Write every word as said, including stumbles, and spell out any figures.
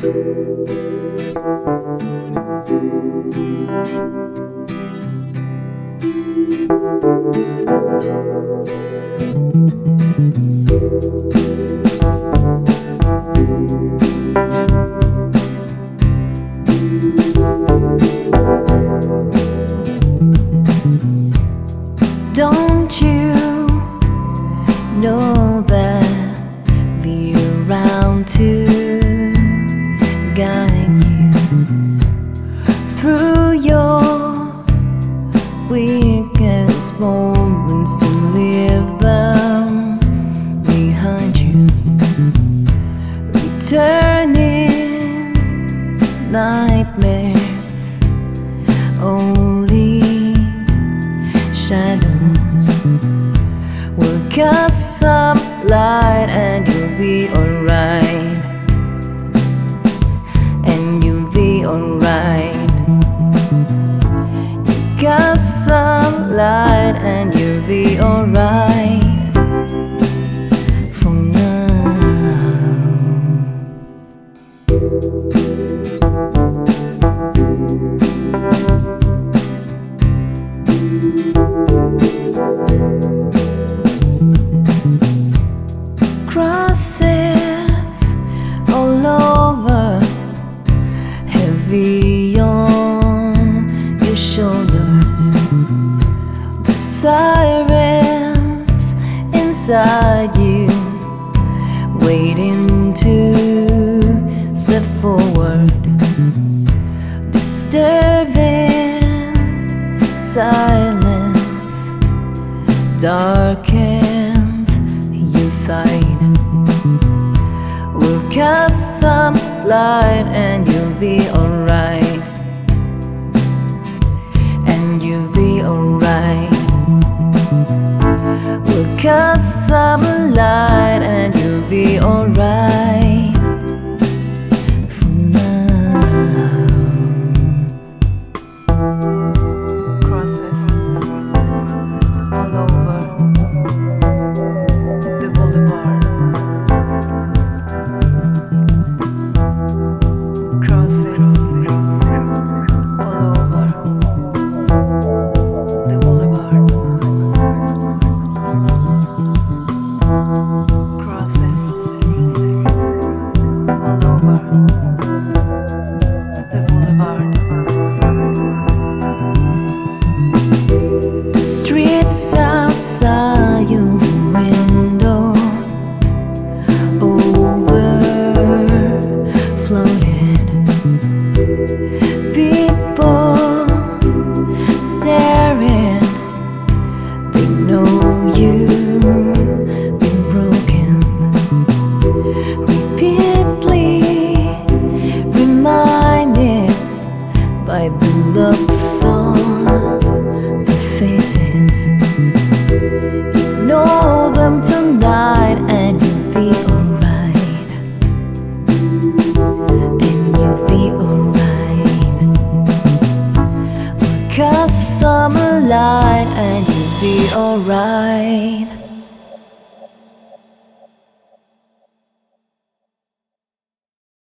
Don't you know that we're around to guide you through your weakest moments, to leave them behind you, returning nightmares, only shadows will cast some light, and you'll be alright, and you'll be alright. You cast some light, and you'll be alright for now. Crosses all over, heavy on your shoulders. The sirens inside you, waiting to step forward. Disturbing silence darkens your sight. We'll cast some light, and you'll be alright, and you'll be alright. We'll cast some light, and you'll be alright for now. Crosses all over the boulevard. Crosses all over the boulevard. Crosses all over the boulevard. The streets outside your window overfloated. People staring, they know you've been broken. Repeatedly reminded by the looks on their faces. Ignore them tonight, and you'll be alright, and you'll be alright. We'll cast some light, and you'll be alright.